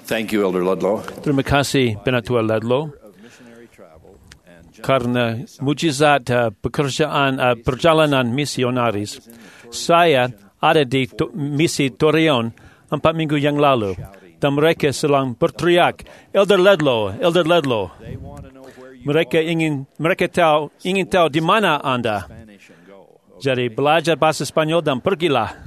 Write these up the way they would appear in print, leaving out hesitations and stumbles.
Thank you, Elder Ludlow. Terima kasih, Penatua Ludlow, karena mujizat perjalanan misionaris. Saya ada di misi Torreon 4 minggu yang lalu, dan mereka sedang berteriak, Elder Ludlow, Elder Ludlow. Mereka ingin tahu di mana Anda. Jadi belajar bahasa Spanyol dan pergilah.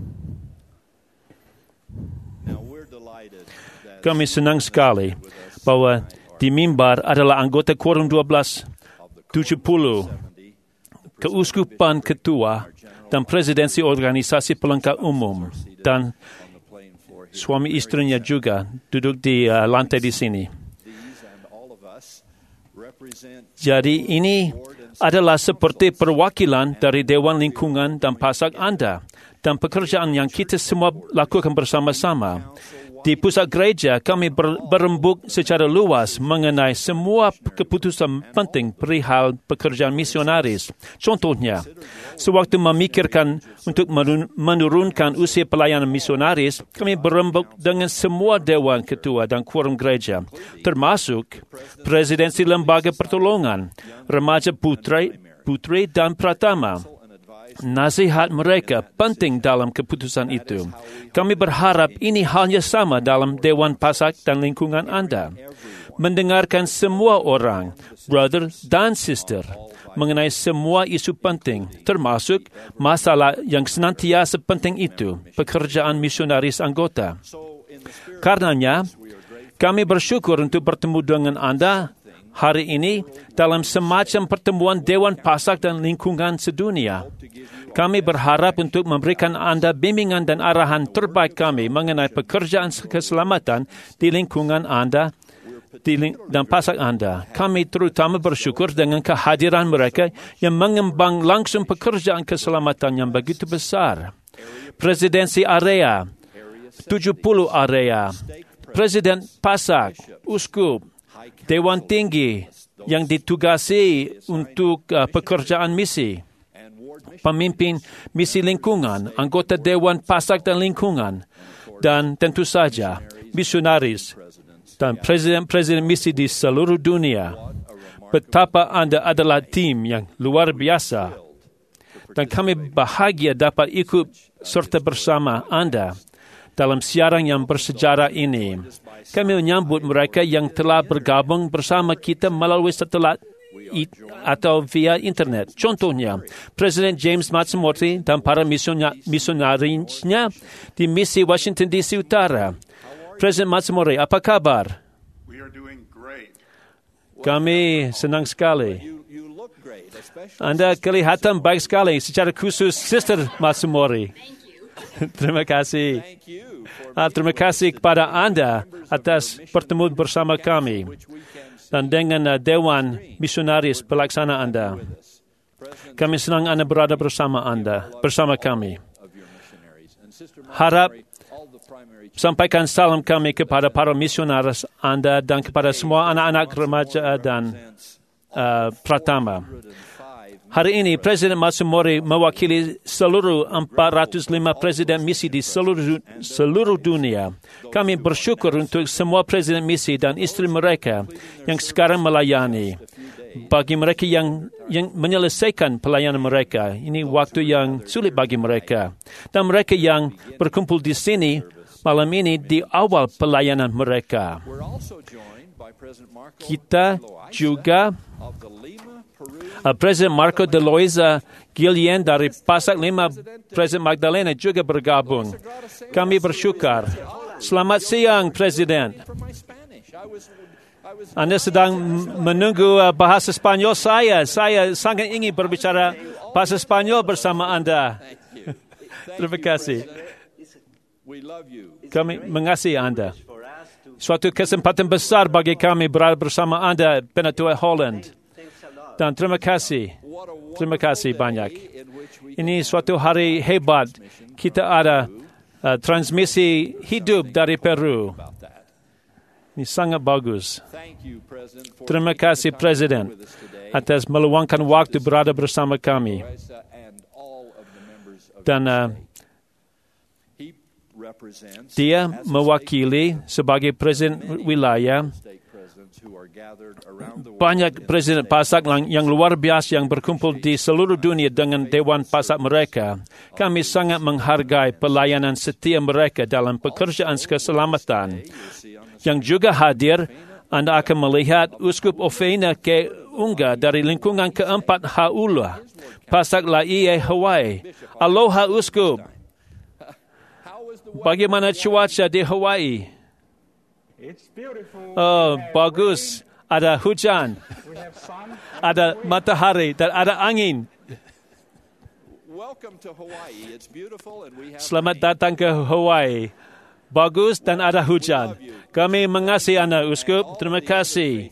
Kami senang sekali bahwa di mimbar adalah anggota Quorum 1270, keuskupan ketua dan presidensi organisasi pelengkap umum, dan suami istrinya juga duduk di lantai di sini. Jadi ini adalah seperti perwakilan dari Dewan Lingkungan dan Pasak Anda dan pekerjaan yang kita semua lakukan bersama-sama. Di pusat gereja, kami berembuk secara luas mengenai semua keputusan penting perihal pekerjaan misionaris. Contohnya, sewaktu memikirkan untuk menurunkan usia pelayanan misionaris, kami berembuk dengan semua dewan ketua dan quorum gereja, termasuk presidensi lembaga pertolongan, remaja putri dan pratama. Nasihat mereka penting dalam keputusan itu. Kami berharap ini halnya sama dalam Dewan Pasak dan Lingkungan Anda. Mendengarkan semua orang, brother dan sister, mengenai semua isu penting, termasuk masalah yang senantiasa penting itu, pekerjaan misionaris anggota. Karenanya, kami bersyukur untuk bertemu dengan Anda hari ini dalam semacam pertemuan Dewan Pasak dan Lingkungan sedunia. Kami berharap untuk memberikan Anda bimbingan dan arahan terbaik kami mengenai pekerjaan keselamatan di lingkungan Anda dan pasak Anda. Kami terutama bersyukur dengan kehadiran mereka yang mengembang langsung pekerjaan keselamatan yang begitu besar. Presidensi area, 70 area, Presiden Pasak, Uskup, Dewan Tinggi yang ditugasi untuk pekerjaan misi, pemimpin misi lingkungan, anggota Dewan Pasak dan Lingkungan, dan tentu saja misionaris dan presiden-presiden misi di seluruh dunia. Betapa Anda adalah tim yang luar biasa, dan kami bahagia dapat ikut serta bersama Anda dalam siaran yang bersejarah ini. Kami menyambut mereka yang telah bergabung bersama kita melalui satelit atau via internet. Contohnya, Presiden James Matsumori dan para misionarisnya di misi Washington DC Utara. Presiden Matsumori, apa kabar? Kami senang sekali. Anda kelihatan baik sekali, secara khusus Sister Matsumori. Terima kasih. Terima kasih kepada Anda atas pertemuan bersama kami dan dengan Dewan Misionaris Pelaksana Anda. Kami senang Anda berada bersama kami. Harap sampaikan salam kami kepada para misionaris Anda dan kepada semua anak-anak remaja dan pratama. Hari ini, Presiden Matsumori mewakili seluruh 405 presiden misi di seluruh dunia. Kami bersyukur untuk semua presiden misi dan istri mereka yang sekarang melayani. Bagi mereka yang menyelesaikan pelayanan mereka, ini waktu yang sulit bagi mereka. Dan mereka yang berkumpul di sini malam ini di awal pelayanan mereka. Kita juga Presiden Marco de Loiza Guillen dari Pasak Lima, Presiden Magdalena juga bergabung. Kami bersyukur. Selamat siang, Presiden. Anda sedang menunggu bahasa Spanyol saya. Saya sangat ingin berbicara bahasa Spanyol bersama Anda. Terima kasih. Kami mengasihi Anda. Suatu kesempatan besar bagi kami berada bersama Anda, Penatua Holland. Dan terima kasih banyak. Ini suatu hari hebat. Kita ada transmisi hidup dari Peru. Ini sangat bagus. Terima kasih Presiden atas meluangkan waktu berada bersama kami. Dan Dia mewakili sebagai presiden wilayah banyak presiden PASAK yang luar biasa yang berkumpul di seluruh dunia dengan Dewan PASAK mereka. Kami sangat menghargai pelayanan setia mereka dalam pekerjaan keselamatan. Yang juga hadir, Anda akan melihat Uskup Ofena Ke Unga dari lingkungan keempat Haula, PASAK Laie Hawaii. Aloha Uskup. Bagaimana cuaca di Hawaii? Oh, bagus. Ada hujan, ada matahari, dan ada angin. Selamat datang ke Hawaii. Bagus dan ada hujan. Kami mengasihi Anda, Uskup. Terima kasih.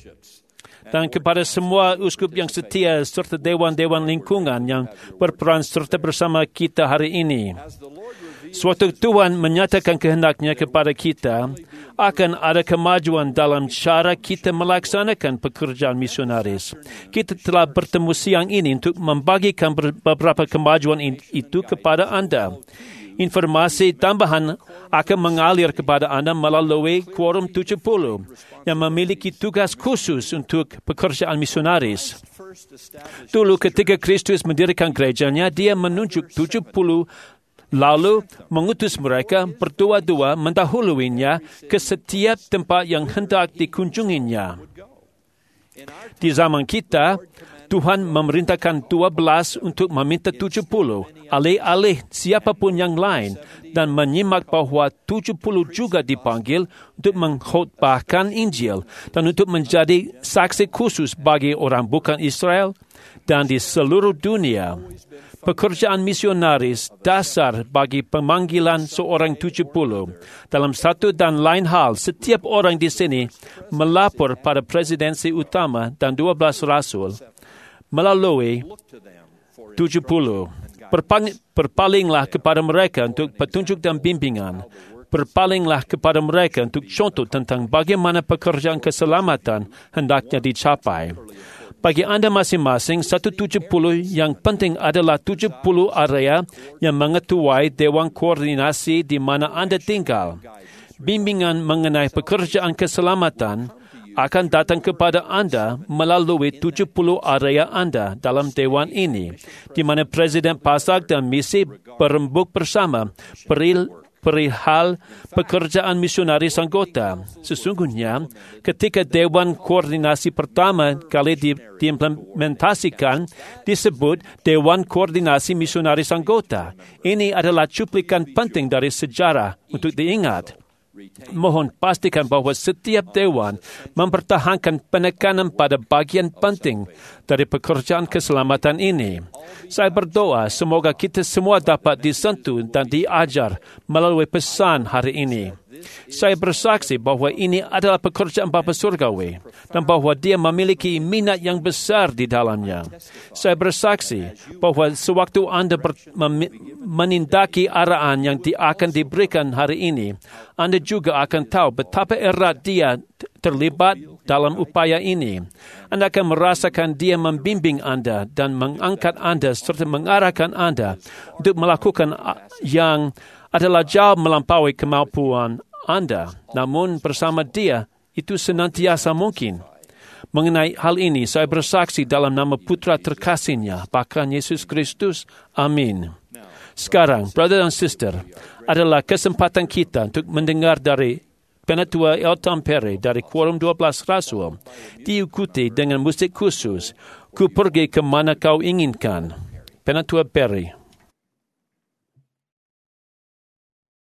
Dan kepada semua uskup yang setia serta dewan-dewan lingkungan yang berperan serta bersama kita hari ini. Suatu Tuhan menyatakan kehendaknya kepada kita, akan ada kemajuan dalam cara kita melaksanakan pekerjaan misionaris. Kita telah bertemu siang ini untuk membagikan beberapa kemajuan itu kepada Anda. Informasi tambahan akan mengalir kepada Anda melalui Quorum 70 yang memiliki tugas khusus untuk pekerjaan misionaris. Dulu ketika Kristus mendirikan gerejanya, dia menunjuk 70 lalu mengutus mereka berdua-dua mendahuluinya ke setiap tempat yang hendak dikunjunginya. Di zaman kita, Tuhan memerintahkan 12 untuk meminta 70, alih-alih siapapun yang lain, dan menyimak bahawa 70 juga dipanggil untuk mengkhotbahkan Injil dan untuk menjadi saksi khusus bagi orang bukan Israel dan di seluruh dunia. Pekerjaan misionaris dasar bagi pemanggilan seorang 70. Dalam satu dan lain hal, setiap orang di sini melapor pada presidensi utama dan 12 rasul melalui 70. Berpalinglah kepada mereka untuk petunjuk dan bimbingan. Berpalinglah kepada mereka untuk contoh tentang bagaimana pekerjaan keselamatan hendaknya dicapai. Bagi Anda masing-masing, 170 yang penting adalah 70 area yang mengetuai Dewan Koordinasi di mana Anda tinggal. Bimbingan mengenai pekerjaan keselamatan akan datang kepada Anda melalui 70 area Anda dalam Dewan ini, di mana Presiden PASAK dan misi berembuk bersama perihal pekerjaan misionaris anggota. Sesungguhnya, ketika Dewan Koordinasi pertama kali diimplementasikan, disebut Dewan Koordinasi Misionaris Anggota. Ini adalah cuplikan penting dari sejarah untuk diingat. Mohon pastikan bahawa setiap dewan mempertahankan penekanan pada bagian penting dari pekerjaan keselamatan ini. Saya berdoa semoga kita semua dapat disentuh dan diajar melalui pesan hari ini. Saya bersaksi bahawa ini adalah pekerjaan Bapa Surgawi dan bahawa Dia memiliki minat yang besar di dalamnya. Saya bersaksi bahawa sewaktu Anda menindaki arahan yang akan diberikan hari ini, Anda juga akan tahu betapa erat Dia terlibat dalam upaya ini. Anda akan merasakan Dia membimbing Anda dan mengangkat Anda serta mengarahkan Anda untuk melakukan yang adalah jauh melampaui kemampuan Anda. Namun bersama Dia, itu senantiasa mungkin. Mengenai hal ini, saya bersaksi dalam nama Putra terkasihnya, bahkan Yesus Kristus. Amin. Sekarang, brother dan sister, adalah kesempatan kita untuk mendengar dari Penatua Elton Perry dari Quorum 12 Rasul, diikuti dengan musik khusus, Ku Pergi ke Mana Kau Inginkan. Penatua Perry.